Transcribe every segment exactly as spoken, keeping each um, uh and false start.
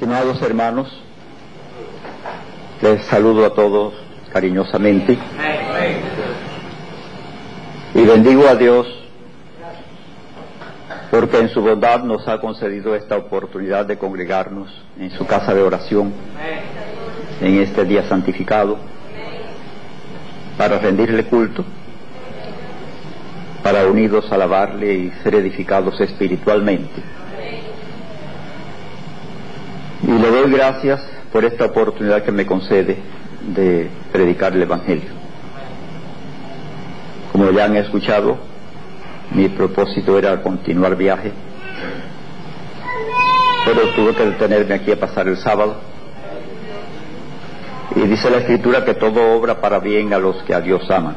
Estimados hermanos, les saludo a todos cariñosamente y bendigo a Dios porque en su bondad nos ha concedido esta oportunidad de congregarnos en su casa de oración en este día santificado para rendirle culto, para unidos alabarle y ser edificados espiritualmente. Y le doy gracias por esta oportunidad que me concede de predicar el Evangelio. Como ya han escuchado, mi propósito era continuar viaje, pero tuve que detenerme aquí a pasar el sábado. Y dice la Escritura que todo obra para bien a los que a Dios aman.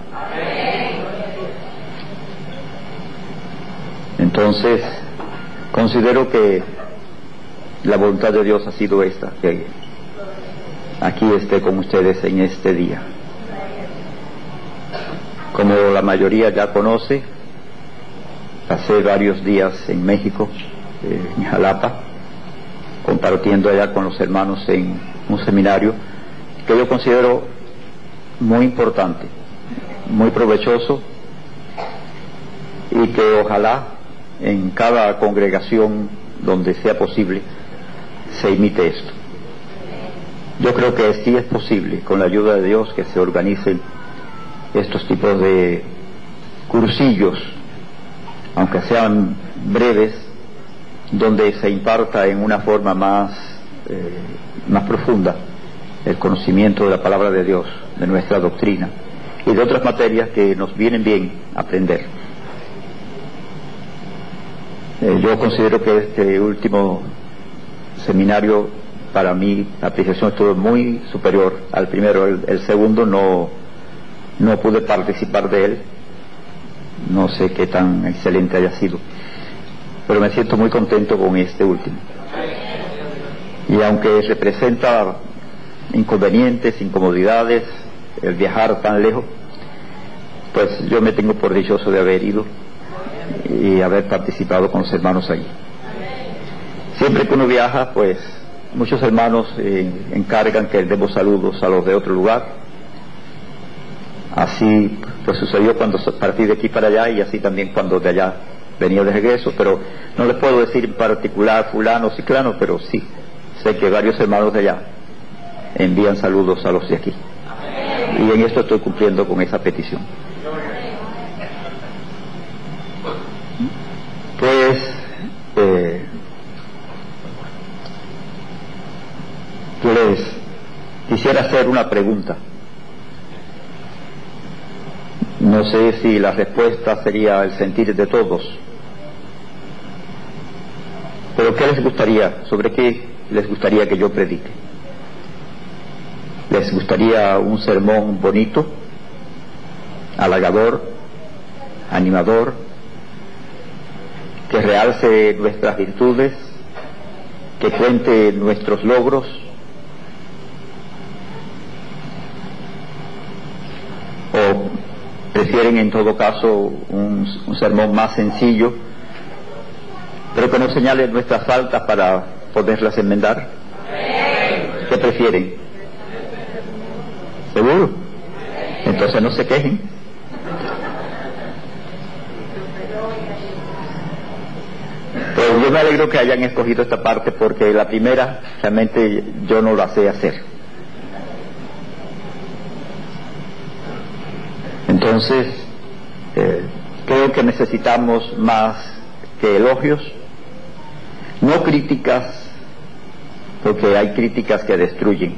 Entonces, considero que la voluntad de Dios ha sido esta, que aquí esté con ustedes en este día. Como la mayoría ya conoce, pasé varios días en México, eh, en Jalapa, compartiendo allá con los hermanos en un seminario que yo considero muy importante, muy provechoso, y que ojalá en cada congregación donde sea posible se imite esto. Yo creo que sí es posible, con la ayuda de Dios, que se organicen estos tipos de cursillos, aunque sean breves, donde se imparta en una forma más, eh, más profunda el conocimiento de la palabra de Dios, de nuestra doctrina y de otras materias que nos vienen bien aprender. Eh, yo considero que este último seminario, para mi apreciación, estuvo muy superior al primero. El, el segundo no, no pude participar de él, no sé qué tan excelente haya sido, pero me siento muy contento con este último. Y aunque representa inconvenientes, incomodidades, el viajar tan lejos, pues yo me tengo por dichoso de haber ido y haber participado con los hermanos allí. Siempre que uno viaja, pues muchos hermanos eh, encargan que demos saludos a los de otro lugar. Así pues sucedió cuando partí de aquí para allá, y así también cuando de allá venía de regreso, pero no les puedo decir en particular fulano, ciclano, pero sí sé que varios hermanos de allá envían saludos a los de aquí, y en esto estoy cumpliendo con esa petición. Pues eh, les quisiera hacer una pregunta. No sé si la respuesta sería el sentir de todos, pero ¿qué les gustaría? ¿Sobre qué les gustaría que yo predique? ¿Les gustaría un sermón bonito, halagador, animador, que realce nuestras virtudes, que cuente nuestros logros? ¿O prefieren en todo caso un, un sermón más sencillo, pero que nos señale nuestras faltas para poderlas enmendar? ¿Qué prefieren? ¿Seguro? Entonces no se quejen. Pues yo me alegro que hayan escogido esta parte, porque la primera realmente yo no la sé hacer. Entonces, eh, creo que necesitamos más que elogios, no críticas, porque hay críticas que destruyen,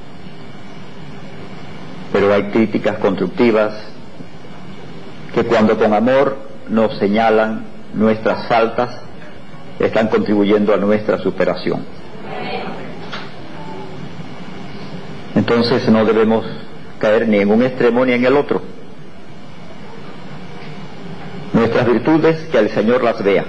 pero hay críticas constructivas que, cuando con amor nos señalan nuestras faltas, están contribuyendo a nuestra superación. Entonces no debemos caer ni en un extremo ni en el otro. Nuestras virtudes, que el Señor las vea.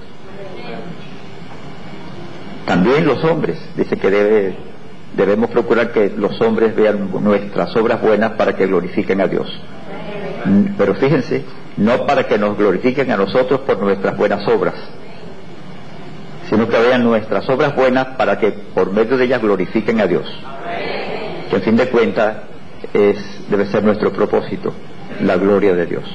También los hombres, dice que debe, debemos procurar que los hombres vean nuestras obras buenas para que glorifiquen a Dios. Pero fíjense, no para que nos glorifiquen a nosotros por nuestras buenas obras, sino que vean nuestras obras buenas para que por medio de ellas glorifiquen a Dios. Que en fin de cuentas es, debe ser nuestro propósito, la gloria de Dios.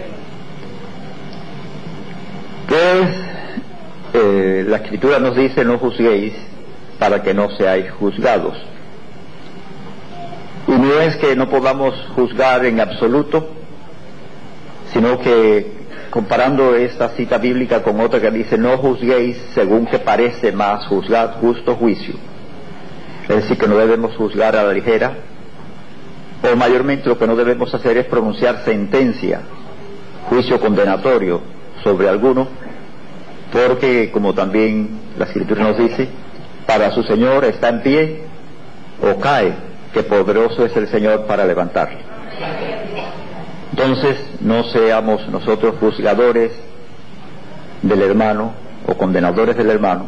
Pues eh, la Escritura nos dice: no juzguéis para que no seáis juzgados. Y no es que no podamos juzgar en absoluto, sino que comparando esta cita bíblica con otra que dice: no juzguéis según que parece más, juzgad justo juicio. Es decir, que no debemos juzgar a la ligera, o mayormente lo que no debemos hacer es pronunciar sentencia, juicio condenatorio sobre alguno, porque como también la Escritura nos dice, para su Señor está en pie o cae, que poderoso es el Señor para levantarlo. Entonces no seamos nosotros juzgadores del hermano o condenadores del hermano,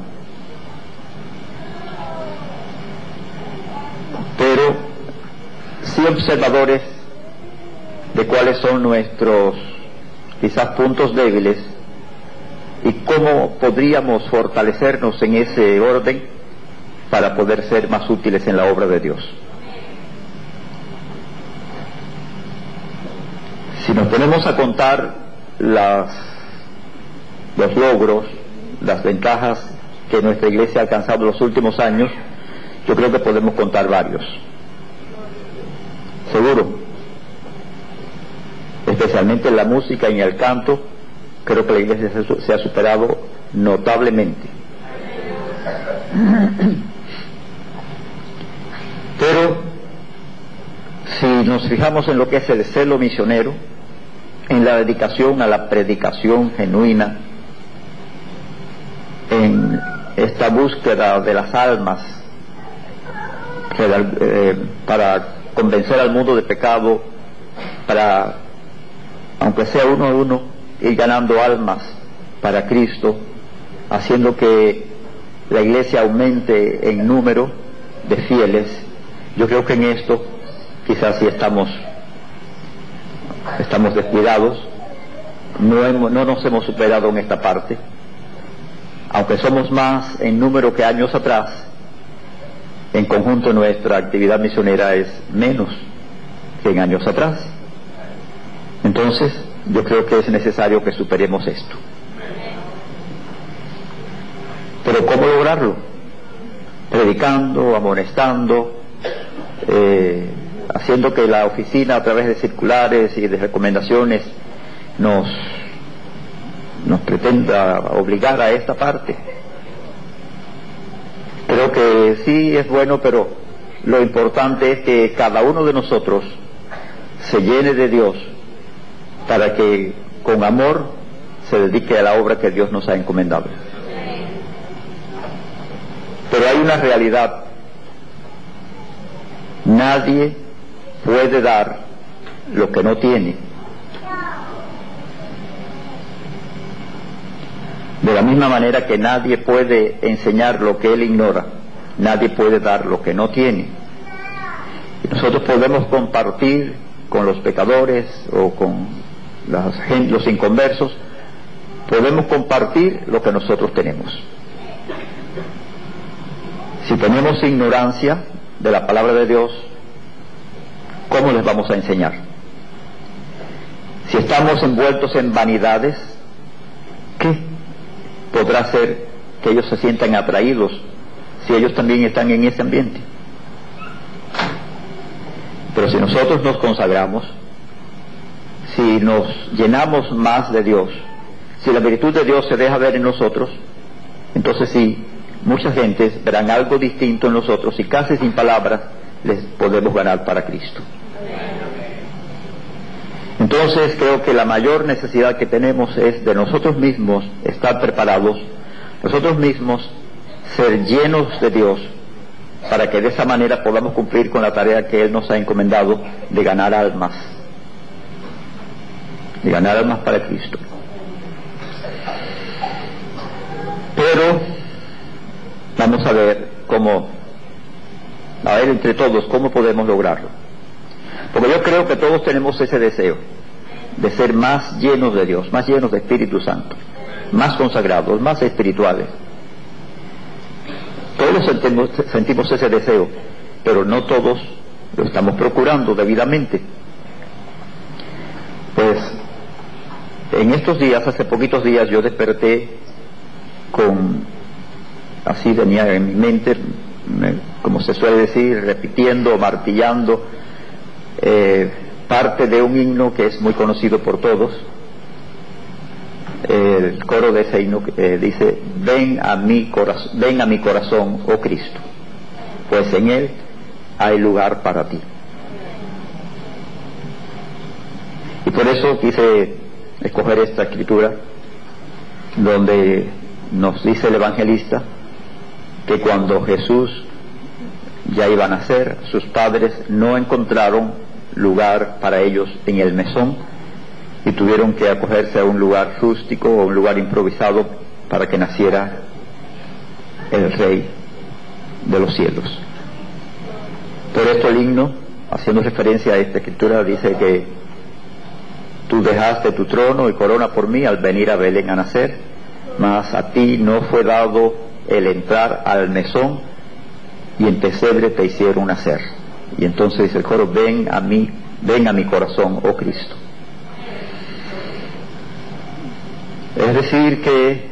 pero sí observadores de cuáles son nuestros quizás puntos débiles y cómo podríamos fortalecernos en ese orden para poder ser más útiles en la obra de Dios. Si nos ponemos a contar las, los logros, las ventajas que nuestra iglesia ha alcanzado en los últimos años, yo creo que podemos contar varios. Seguro. Especialmente en la música y en el canto, creo que la iglesia se ha superado notablemente. Pero si nos fijamos en lo que es el celo misionero, en la dedicación a la predicación genuina, en esta búsqueda de las almas para convencer al mundo de pecado, para, aunque sea uno a uno, ir ganando almas para Cristo, haciendo que la iglesia aumente en número de fieles, yo creo que en esto quizás sí estamos estamos descuidados, no, hemos, no nos hemos superado en esta parte, aunque somos más en número que años atrás. En conjunto nuestra actividad misionera es menos que en años atrás. Entonces yo creo que es necesario que superemos esto. Pero ¿cómo lograrlo? Predicando, amonestando, eh, haciendo que la oficina a través de circulares y de recomendaciones nos, nos pretenda obligar a esta parte. Creo que sí es bueno, pero lo importante es que cada uno de nosotros se llene de Dios para que con amor se dedique a la obra que Dios nos ha encomendado. Pero hay una realidad: nadie puede dar lo que no tiene. De la misma manera que nadie puede enseñar lo que él ignora, nadie puede dar lo que no tiene. Y nosotros podemos compartir con los pecadores o con las, los inconversos, podemos compartir lo que nosotros tenemos. Si tenemos ignorancia de la palabra de Dios, ¿cómo les vamos a enseñar? Si estamos envueltos en vanidades, ¿qué podrá hacer que ellos se sientan atraídos si ellos también están en ese ambiente? Pero si nosotros nos consagramos, si nos llenamos más de Dios, si la virtud de Dios se deja ver en nosotros, entonces sí, muchas gentes verán algo distinto en nosotros y casi sin palabras les podemos ganar para Cristo. Entonces creo que la mayor necesidad que tenemos es de nosotros mismos estar preparados, nosotros mismos ser llenos de Dios, para que de esa manera podamos cumplir con la tarea que Él nos ha encomendado de ganar almas, de ganar almas para Cristo. Pero vamos a ver cómo, a ver entre todos cómo podemos lograrlo. Porque yo creo que todos tenemos ese deseo de ser más llenos de Dios, más llenos de Espíritu Santo, más consagrados, más espirituales. Todos sentimos, sentimos ese deseo, pero no todos lo estamos procurando debidamente. Pues en estos días, hace poquitos días, yo desperté con, así venía en mi mente, me, como se suele decir, repitiendo, martillando, eh, parte de un himno que es muy conocido por todos. El coro de ese himno eh, dice: ven a mi corazón, ven a mi corazón, oh Cristo, pues en él hay lugar para ti. Y por eso quise escoger esta escritura, donde nos dice el evangelista que cuando Jesús ya iba a nacer, sus padres no encontraron lugar para ellos en el mesón y tuvieron que acogerse a un lugar rústico o un lugar improvisado para que naciera el Rey de los cielos. Por esto el himno, haciendo referencia a esta escritura, dice que tú dejaste tu trono y corona por mí al venir a Belén a nacer, mas a ti no fue dado el entrar al mesón, y en pesebre te hicieron nacer. Y entonces dice el coro: ven a mí, ven a mi corazón, oh Cristo. Es decir que,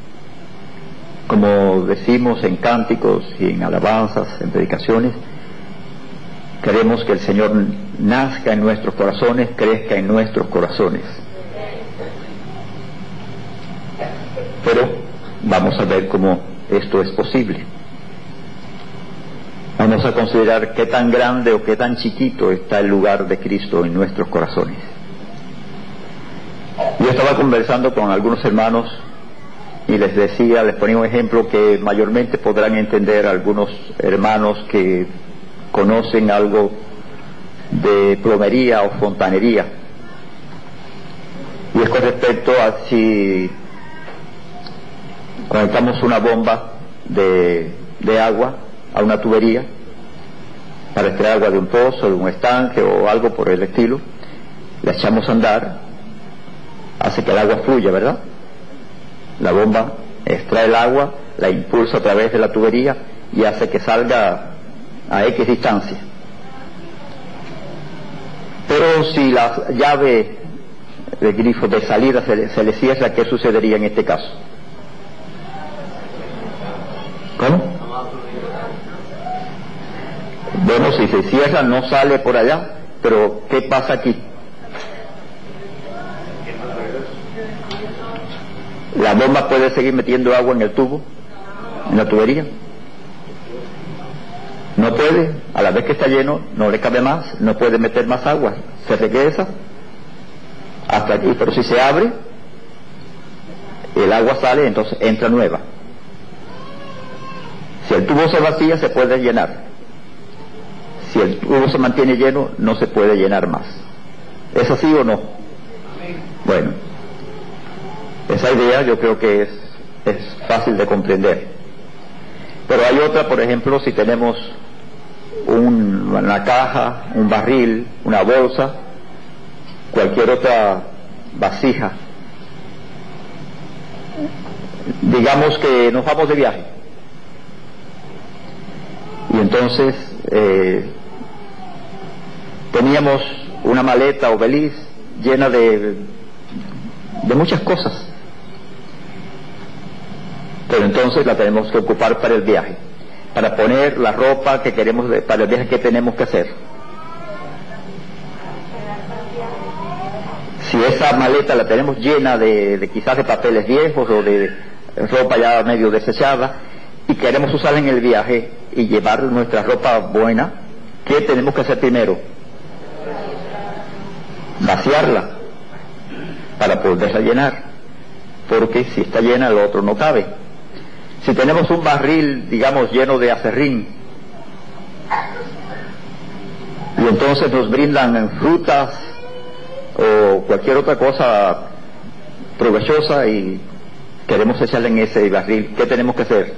como decimos en cánticos y en alabanzas, en predicaciones, queremos que el Señor nazca en nuestros corazones, crezca en nuestros corazones. Pero vamos a ver cómo esto es posible. Vamos a considerar qué tan grande o qué tan chiquito está el lugar de Cristo en nuestros corazones. Yo estaba conversando con algunos hermanos y les decía, les ponía un ejemplo que mayormente podrán entender algunos hermanos que conocen algo de plomería o fontanería. Y es con respecto a si conectamos una bomba de, de agua a una tubería para extraer agua de un pozo, de un estanque o algo por el estilo, la echamos a andar, hace que el agua fluya, ¿verdad? La bomba extrae el agua, la impulsa a través de la tubería y hace que salga a X distancia. Pero si la llave del grifo de salida se le, se le cierra, ¿qué sucedería en este caso? ¿Cómo? Bueno, si se cierra no sale por allá, pero ¿qué pasa aquí? ¿La bomba puede seguir metiendo agua en el tubo, en la tubería? No puede, a la vez que está lleno, no le cabe más, no puede meter más agua, se regresa hasta aquí, pero si se abre, el agua sale, entonces entra nueva. Si el tubo se vacía, se puede llenar. Si el tubo se mantiene lleno, no se puede llenar más. ¿Es así o no? Bueno, esa idea yo creo que es, es fácil de comprender. Pero hay otra, por ejemplo, si tenemos un, una caja, un barril, una bolsa, cualquier otra vasija. Digamos que nos vamos de viaje. Y entonces eh, teníamos una maleta o beliz llena de, de muchas cosas. Pero entonces la tenemos que ocupar para el viaje, para poner la ropa que queremos de, para el viaje que tenemos que hacer. Si esa maleta la tenemos llena de, de quizás de papeles viejos o de ropa ya medio desechada y queremos usarla en el viaje y llevar nuestra ropa buena, ¿qué tenemos que hacer primero? Vaciarla para poderla llenar, porque si está llena lo otro no cabe. Si tenemos un barril, digamos, lleno de acerrín, y entonces nos brindan frutas o cualquier otra cosa provechosa y queremos echarla en ese barril, ¿qué tenemos que hacer?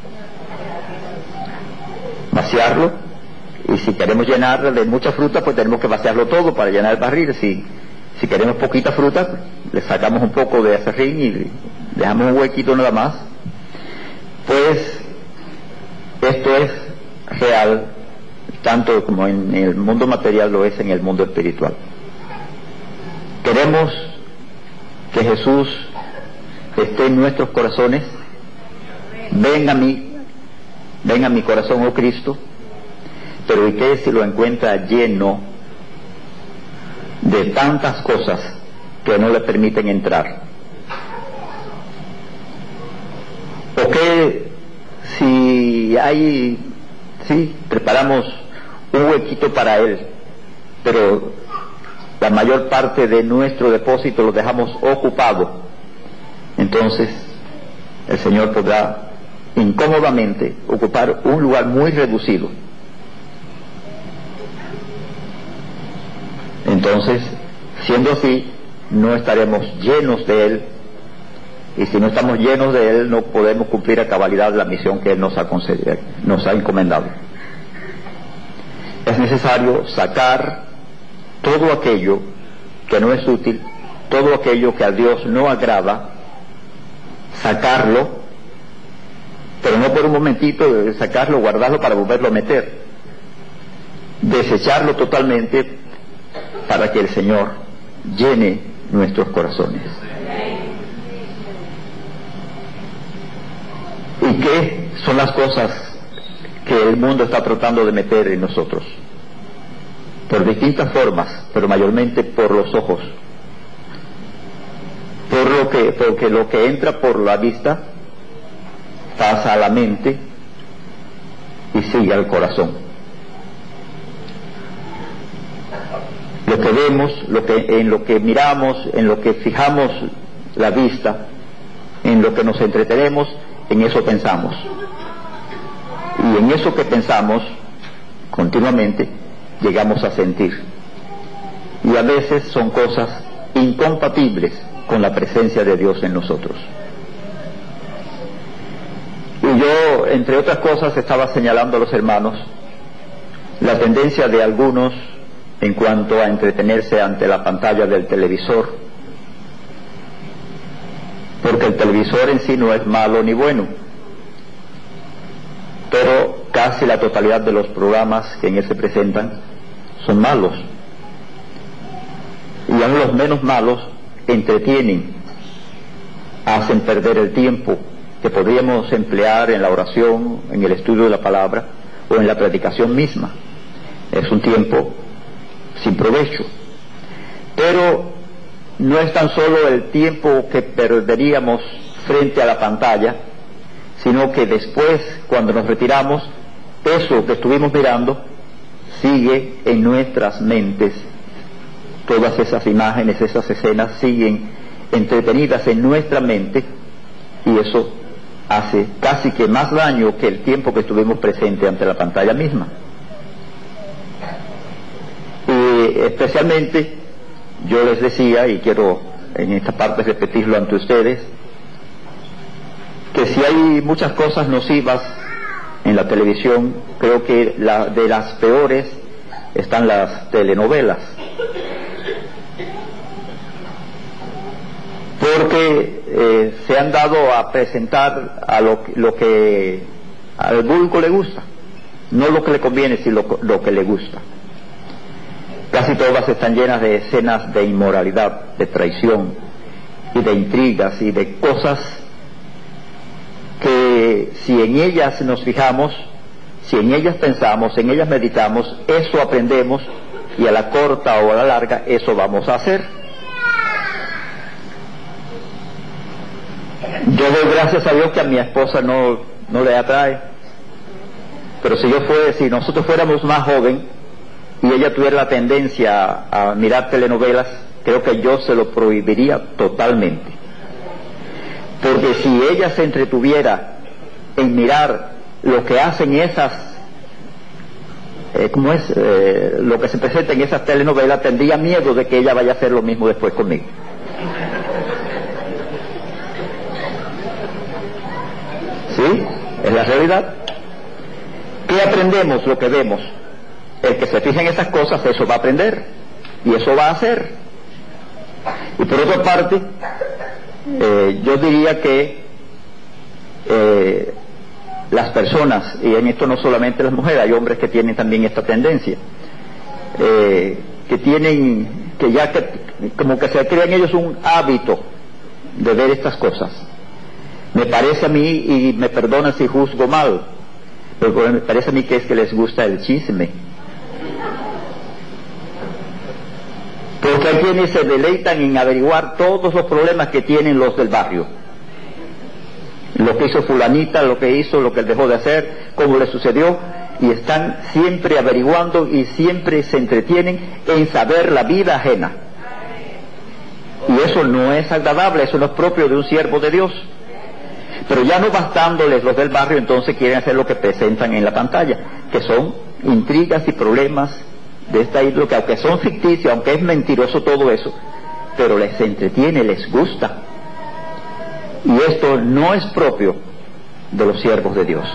Vaciarlo, y si queremos llenar de mucha fruta, pues tenemos que vaciarlo todo para llenar el barril. Si, si queremos poquita fruta, le sacamos un poco de acerrín y dejamos un huequito nada más. Pues esto es real, tanto como en el mundo material lo es en el mundo espiritual. Queremos que Jesús esté en nuestros corazones. Ven a mí, ven a mi corazón, oh Cristo. Pero ¿y qué si lo encuentra lleno de tantas cosas que no le permiten entrar? ¿O qué si hay, sí, preparamos un huequito para Él, pero la mayor parte de nuestro depósito lo dejamos ocupado? Entonces el Señor podrá incómodamente ocupar un lugar muy reducido. Entonces, siendo así, no estaremos llenos de Él, y si no estamos llenos de Él, no podemos cumplir a cabalidad la misión que Él nos ha concedido, nos ha encomendado. Es necesario sacar todo aquello que no es útil, todo aquello que a Dios no agrada, sacarlo, pero no por un momentito, sacarlo, guardarlo para volverlo a meter, desecharlo totalmente para que el Señor llene nuestros corazones. ¿Y qué son las cosas que el mundo está tratando de meter en nosotros? Por distintas formas, pero mayormente por los ojos. Por lo que, porque lo que entra por la vista pasa a la mente y sigue al corazón. Lo que vemos, lo que, en lo que miramos, en lo que fijamos la vista, en lo que nos entretenemos, en eso pensamos. Y en eso que pensamos continuamente llegamos a sentir. Y a veces son cosas incompatibles con la presencia de Dios en nosotros. Y yo, entre otras cosas, estaba señalando a los hermanos la tendencia de algunos en cuanto a entretenerse ante la pantalla del televisor, porque el televisor en sí no es malo ni bueno, pero casi la totalidad de los programas que en él se presentan son malos, y aún los menos malos entretienen, hacen perder el tiempo que podríamos emplear en la oración, en el estudio de la palabra o en la predicación misma. Es un tiempo sin provecho. Pero no es tan solo el tiempo que perderíamos frente a la pantalla, sino que después, cuando nos retiramos, eso que estuvimos mirando sigue en nuestras mentes. Todas esas imágenes, esas escenas siguen entretenidas en nuestra mente, y eso hace casi que más daño que el tiempo que estuvimos presentes ante la pantalla misma. Y especialmente yo les decía, y quiero en esta parte repetirlo ante ustedes, que si hay muchas cosas nocivas en la televisión, creo que la, de las peores están las telenovelas, porque eh, se han dado a presentar a lo, lo que al vulgo le gusta, no lo que le conviene, sino lo, lo que le gusta. Casi todas están llenas de escenas de inmoralidad, de traición y de intrigas y de cosas que si en ellas nos fijamos, si en ellas pensamos, en ellas meditamos, eso aprendemos, y a la corta o a la larga eso vamos a hacer. Yo doy gracias a Dios que a mi esposa no, no le atrae, pero si yo fuera, si nosotros fuéramos más jóvenes y ella tuviera la tendencia a, a mirar telenovelas, creo que yo se lo prohibiría totalmente. Porque si ella se entretuviera en mirar lo que hacen esas, eh, ¿cómo es? Eh, lo que se presenta en esas telenovelas, tendría miedo de que ella vaya a hacer lo mismo después conmigo. ¿Sí? Es la realidad. ¿Qué aprendemos? Lo que vemos. El que se fija en esas cosas, eso va a aprender y eso va a hacer. Y por otra parte, eh, yo diría que eh, las personas, y en esto no solamente las mujeres, hay hombres que tienen también esta tendencia, eh, que tienen, que ya que, como que se crea en ellos un hábito de ver estas cosas. Me parece a mí, y me perdonan si juzgo mal, pero me parece a mí que es que les gusta el chisme. Porque hay quienes se deleitan en averiguar todos los problemas que tienen los del barrio. Lo que hizo fulanita, lo que hizo, lo que dejó de hacer, cómo le sucedió, y están siempre averiguando y siempre se entretienen en saber la vida ajena. Y eso no es agradable, eso no es propio de un siervo de Dios. Pero ya no bastándoles los del barrio, entonces quieren hacer lo que presentan en la pantalla, que son intrigas y problemas de esta índole, que aunque son ficticios, aunque es mentiroso todo eso, pero les entretiene, les gusta. Y esto no es propio de los siervos de Dios.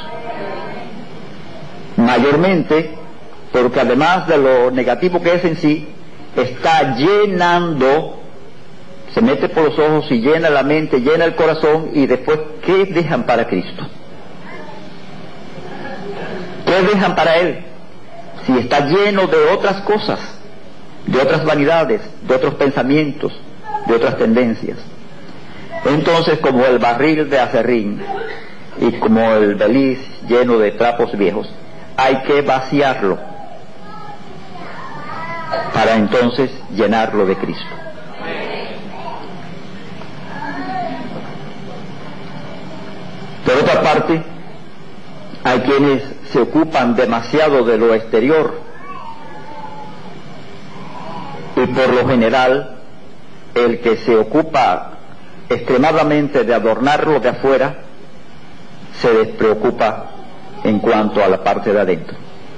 Mayormente, porque además de lo negativo que es en sí, está llenando, se mete por los ojos y llena la mente, llena el corazón, y después, ¿qué dejan para Cristo? ¿Qué dejan para Él? Si está lleno de otras cosas, de otras vanidades, de otros pensamientos, de otras tendencias. Entonces, como el barril de acerrín y como el beliz lleno de trapos viejos, hay que vaciarlo para entonces llenarlo de Cristo. Por otra parte, hay quienes se ocupan demasiado de lo exterior, y por lo general el que se ocupa extremadamente de adornar lo de afuera se despreocupa en cuanto a la parte de adentro.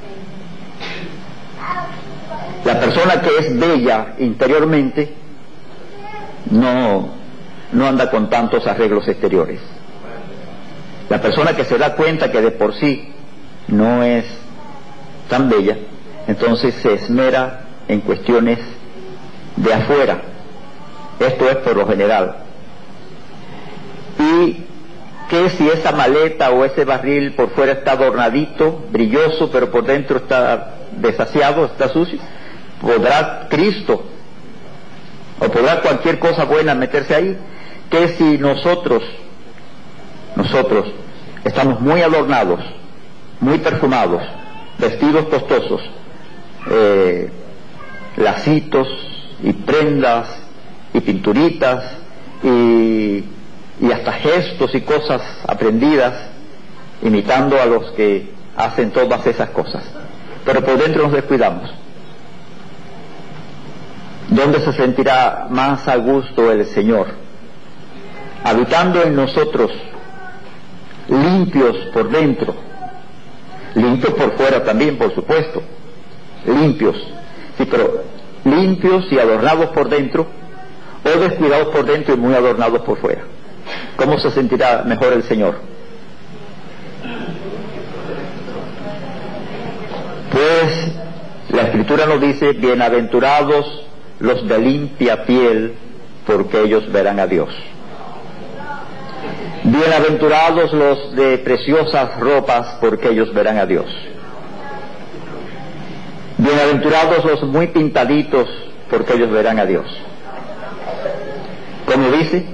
La persona que es bella interiormente no, no anda con tantos arreglos exteriores. La persona que se da cuenta que de por sí no es tan bella, entonces se esmera en cuestiones de afuera. Esto es por lo general. Y que si esa maleta o ese barril por fuera está adornadito, brilloso, pero por dentro está desasiado, está sucio, ¿podrá Cristo o podrá cualquier cosa buena meterse ahí? Que si nosotros nosotros estamos muy adornados, muy perfumados, vestidos costosos, eh, lacitos y prendas y pinturitas y, y hasta gestos y cosas aprendidas, imitando a los que hacen todas esas cosas, pero por dentro nos descuidamos. ¿Dónde se sentirá más a gusto el Señor? Habitando en nosotros, limpios por dentro, limpios por fuera también, por supuesto, limpios, sí, pero limpios y adornados por dentro, o descuidados por dentro y muy adornados por fuera. ¿Cómo se sentirá mejor el Señor? Pues la Escritura nos dice: bienaventurados los de limpia piel, porque ellos verán a Dios. Bienaventurados los de preciosas ropas, porque ellos verán a Dios. Bienaventurados los muy pintaditos, porque ellos verán a Dios. ¿Cómo dice?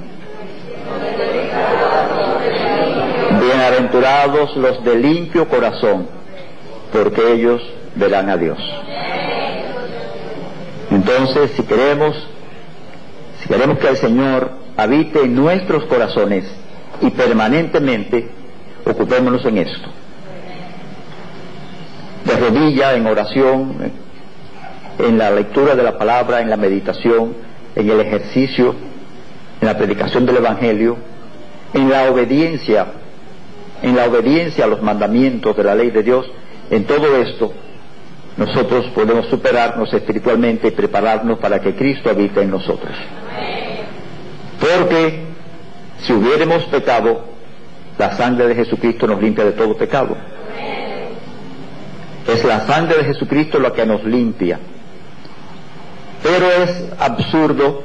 Bienaventurados los de limpio corazón, porque ellos verán a Dios. Entonces, si queremos, si queremos que el Señor habite en nuestros corazones y permanentemente, ocupémonos en esto. De rodilla, en oración, en la lectura de la palabra, en la meditación, en el ejercicio, en la predicación del Evangelio, en la obediencia, en la obediencia a los mandamientos de la ley de Dios. En todo esto nosotros podemos superarnos espiritualmente y prepararnos para que Cristo habite en nosotros. Porque si hubiéramos pecado, la sangre de Jesucristo nos limpia de todo pecado. Es la sangre de Jesucristo la que nos limpia. Pero es absurdo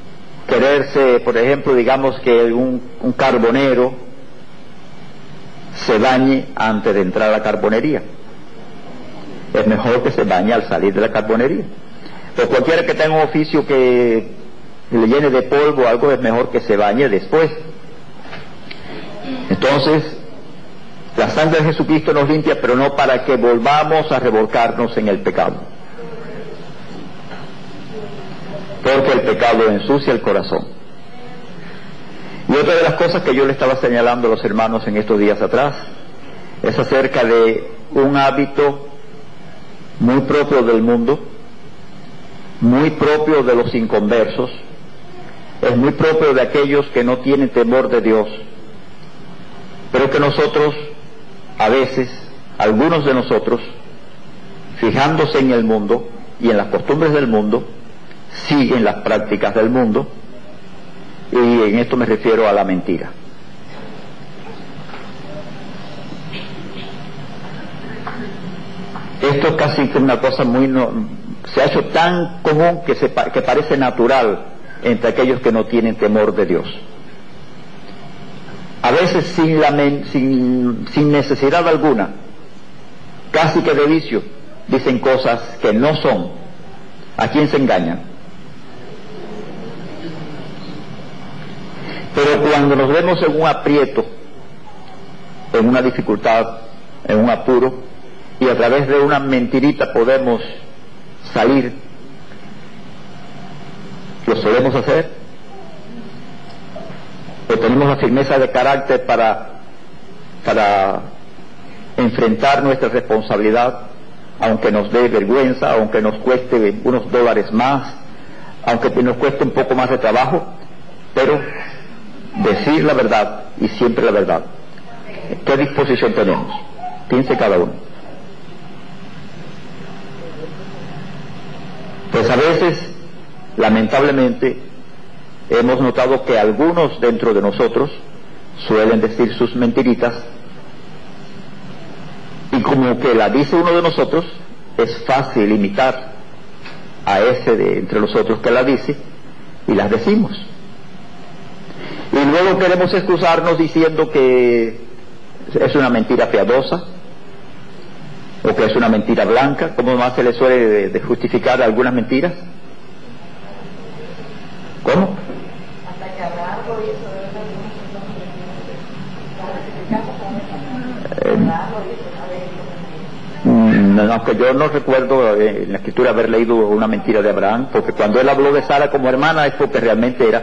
quererse, por ejemplo, digamos que un, un carbonero se bañe antes de entrar a la carbonería. Es mejor que se bañe al salir de la carbonería. Pero cualquiera que tenga un oficio que le llene de polvo o algo, es mejor que se bañe después. Entonces, la sangre de Jesucristo nos limpia, pero no para que volvamos a revolcarnos en el pecado. Porque el pecado ensucia el corazón. Y otra de las cosas que yo le estaba señalando a los hermanos en estos días atrás, es acerca de un hábito muy propio del mundo, muy propio de los inconversos, es muy propio de aquellos que no tienen temor de Dios, pero que nosotros, a veces, algunos de nosotros, fijándose en el mundo y en las costumbres del mundo, siguen las prácticas del mundo, y en esto me refiero a la mentira. Esto es casi una cosa muy... No, se ha hecho tan común que, se, que parece natural entre aquellos que no tienen temor de Dios. A veces sin, la, sin, sin necesidad alguna, casi que de vicio, dicen cosas que no son. ¿A quién se engañan? Pero cuando nos vemos en un aprieto, en una dificultad, en un apuro, y a través de una mentirita podemos salir, ¿lo solemos hacer? ¿O tenemos la firmeza de carácter para, para enfrentar nuestra responsabilidad, aunque nos dé vergüenza, aunque nos cueste unos dólares más, aunque nos cueste un poco más de trabajo, pero decir la verdad y siempre la verdad? ¿Qué disposición tenemos? Piense cada uno. Pues a veces, lamentablemente, hemos notado que algunos dentro de nosotros suelen decir sus mentiritas, y como que la dice uno de nosotros, es fácil imitar a ese de entre nosotros que la dice, y las decimos. Y luego queremos excusarnos diciendo que es una mentira piadosa, o que es una mentira blanca, como más se le suele de, de justificar algunas mentiras. ¿Cómo? Hasta que habrá algo y eso de no, aunque yo no recuerdo eh, en la escritura haber leído una mentira de Abraham, porque cuando él habló de Sara como hermana es porque realmente era.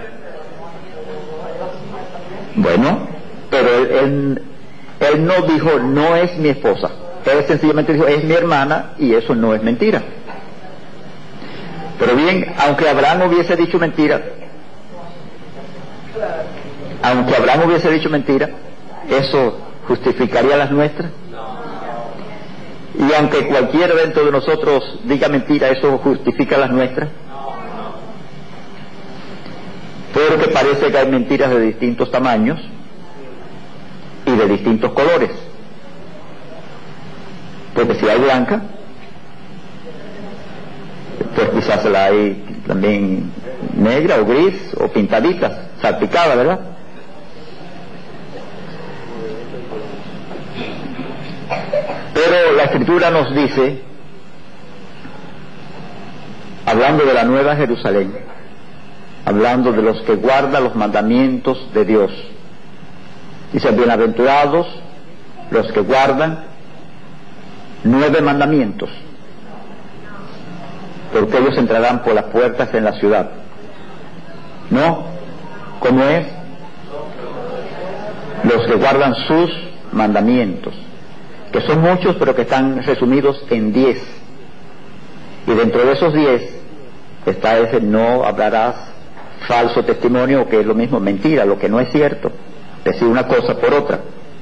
Bueno, pero él, él, él no dijo, no es mi esposa. Él sencillamente dijo, es mi hermana, y eso no es mentira. Pero bien, aunque Abraham hubiese dicho mentira, aunque Abraham hubiese dicho mentira, ¿eso justificaría las nuestras? Y aunque cualquiera dentro de nosotros diga mentira, ¿eso justifica las nuestras? Porque parece que hay mentiras de distintos tamaños y de distintos colores. Porque si hay blanca, pues quizás la hay también negra o gris o pintaditas, salpicada, ¿verdad? Pero la Escritura nos dice, hablando de la Nueva Jerusalén, hablando de los que guardan los mandamientos de Dios, dice, bienaventurados los que guardan nueve mandamientos, porque ellos entrarán por las puertas en la ciudad. ¿No? ¿Cómo es? Los que guardan sus mandamientos, que son muchos, pero que están resumidos en diez. Y dentro de esos diez está ese: no hablarás falso testimonio, que es lo mismo, mentira, lo que no es cierto, decir una cosa por otra.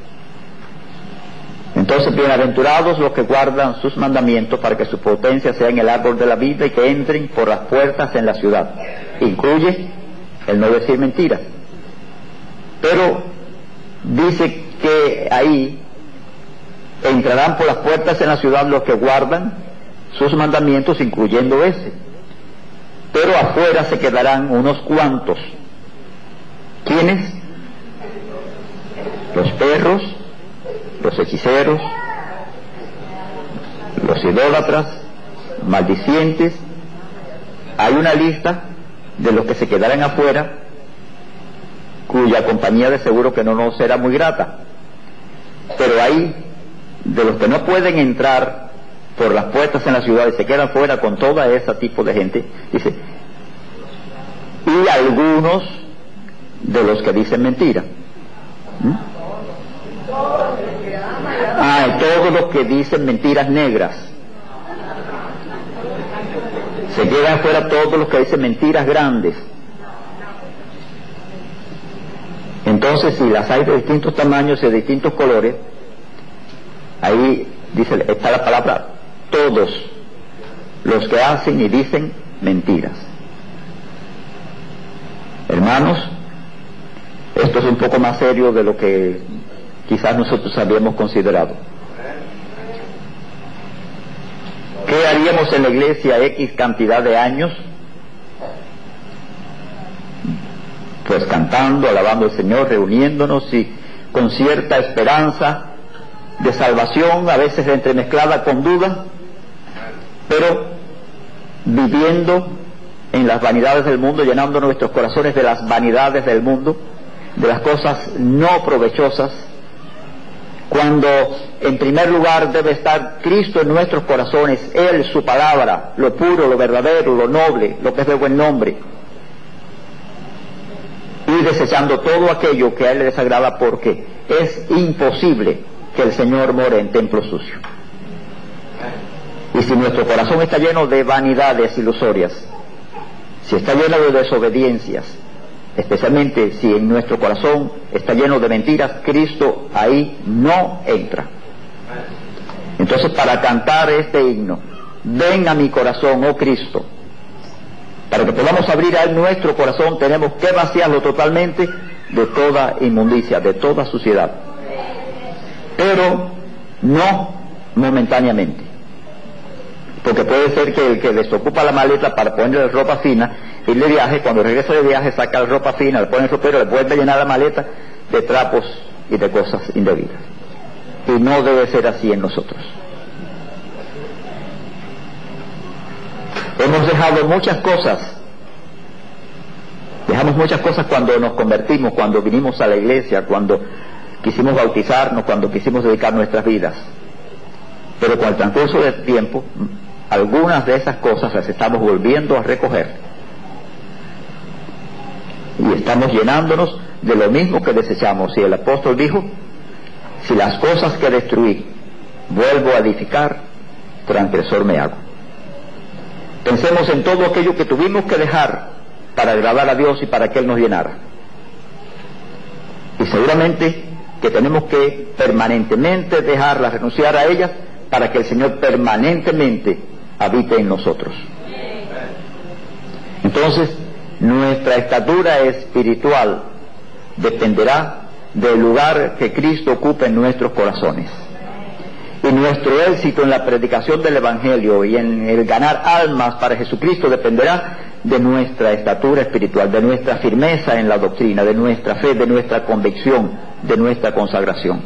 Entonces, bienaventurados los que guardan sus mandamientos, para que su potencia sea en el árbol de la vida y que entren por las puertas en la ciudad. Incluye el no decir mentiras. Pero dice que ahí entrarán por las puertas en la ciudad los que guardan sus mandamientos, incluyendo ese. Pero afuera se quedarán unos cuantos. ¿Quiénes? Los perros los hechiceros, los idólatras, maldicientes. Hay una lista de los que se quedarán afuera, cuya compañía de seguro que no nos será muy grata. Pero hay de los que no pueden entrar por las puertas en la ciudad y se quedan fuera con todo ese tipo de gente, dice, y algunos de los que dicen mentira. ¿Mm? Ah, y todos los que dicen mentiras negras. Se quedan fuera todos los que dicen mentiras grandes. Entonces, si las hay de distintos tamaños y de distintos colores, ahí dice, está la palabra todos los que hacen y dicen mentiras. Hermanos, esto es un poco más serio de lo que quizás nosotros habíamos considerado. ¿Qué haríamos en la iglesia X cantidad de años? Pues cantando, alabando al Señor, reuniéndonos y con cierta esperanza de salvación, a veces entremezclada con duda, pero viviendo en las vanidades del mundo, llenando nuestros corazones de las vanidades del mundo, de las cosas no provechosas, cuando en primer lugar debe estar Cristo en nuestros corazones, Él, su palabra, lo puro, lo verdadero, lo noble, lo que es de buen nombre, y desechando todo aquello que a Él le desagrada, porque es imposible que el Señor more en templo sucio. Y si nuestro corazón está lleno de vanidades ilusorias, si está lleno de desobediencias, especialmente si en nuestro corazón está lleno de mentiras, Cristo ahí no entra. Entonces, para cantar este himno, ven a mi corazón, oh Cristo, para que podamos abrir a Él nuestro corazón, tenemos que vaciarlo totalmente de toda inmundicia, de toda suciedad, pero no momentáneamente, porque puede ser que el que desocupa la maleta para ponerle ropa fina, ir de viaje, cuando regresa de viaje saca la ropa fina, le pone el ropero, le vuelve a llenar la maleta de trapos y de cosas indebidas. Y no debe ser así en nosotros. Hemos dejado muchas cosas, dejamos muchas cosas cuando nos convertimos, cuando vinimos a la iglesia, cuando quisimos bautizarnos, cuando quisimos dedicar nuestras vidas. Pero con el transcurso del tiempo, algunas de esas cosas las estamos volviendo a recoger. Y estamos llenándonos de lo mismo que desechamos. Y el apóstol dijo, si las cosas que destruí vuelvo a edificar, transgresor me hago. Pensemos en todo aquello que tuvimos que dejar para agradar a Dios y para que Él nos llenara. Y seguramente que tenemos que permanentemente dejarlas, renunciar a ellas, para que el Señor permanentemente habite en nosotros. Entonces, nuestra estatura espiritual dependerá del lugar que Cristo ocupe en nuestros corazones. Y nuestro éxito en la predicación del Evangelio y en el ganar almas para Jesucristo dependerá de nuestra estatura espiritual, de nuestra firmeza en la doctrina, de nuestra fe, de nuestra convicción, de nuestra consagración.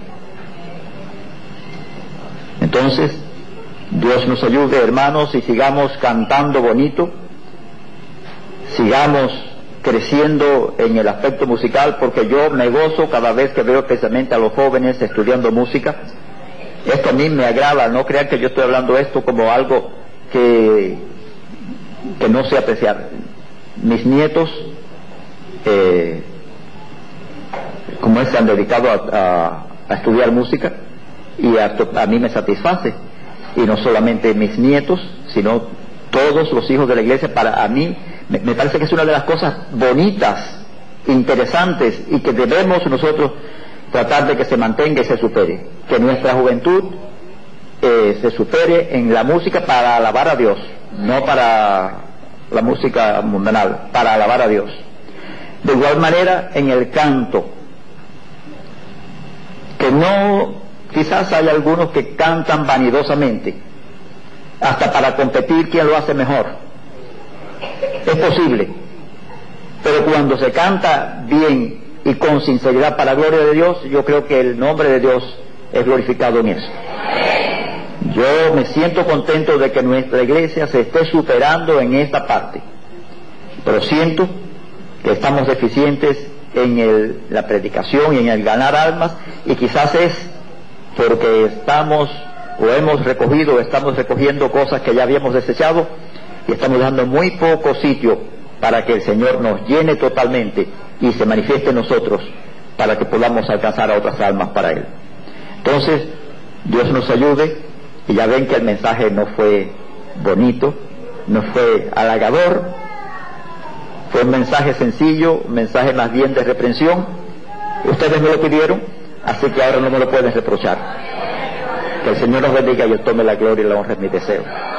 Entonces, Dios nos ayude, hermanos, y sigamos cantando bonito, sigamos creciendo en el aspecto musical, porque yo me gozo cada vez que veo especialmente a los jóvenes estudiando música. Esto a mí me agrada, no crean que yo estoy hablando esto como algo que, que no sé apreciar. Mis nietos, eh, como se han dedicado a, a, a estudiar música, y a, a mí me satisface. Y no solamente mis nietos, sino todos los hijos de la iglesia. Para a mí me, me parece que es una de las cosas bonitas, interesantes, y que debemos nosotros tratar de que se mantenga y se supere, que nuestra juventud eh, se supere en la música para alabar a Dios, no para la música mundanal, para alabar a Dios. De igual manera en el canto, que no, quizás hay algunos que cantan vanidosamente, hasta para competir quién lo hace mejor, es posible, pero cuando se canta bien y con sinceridad para la gloria de Dios, yo creo que el nombre de Dios es glorificado en eso. Yo me siento contento de que nuestra iglesia se esté superando en esta parte, pero siento que estamos deficientes en el, la predicación y en el ganar almas, y quizás es porque estamos o hemos recogido o estamos recogiendo cosas que ya habíamos desechado y estamos dando muy poco sitio para que el Señor nos llene totalmente y se manifieste en nosotros para que podamos alcanzar a otras almas para Él. Entonces, Dios nos ayude. Y ya ven que el mensaje no fue bonito, no fue halagador, fue un mensaje sencillo, un mensaje más bien de reprensión. Ustedes me lo pidieron, así que ahora no me lo pueden reprochar. Que el Señor nos bendiga y Él tome la gloria y la honra, es mi deseo.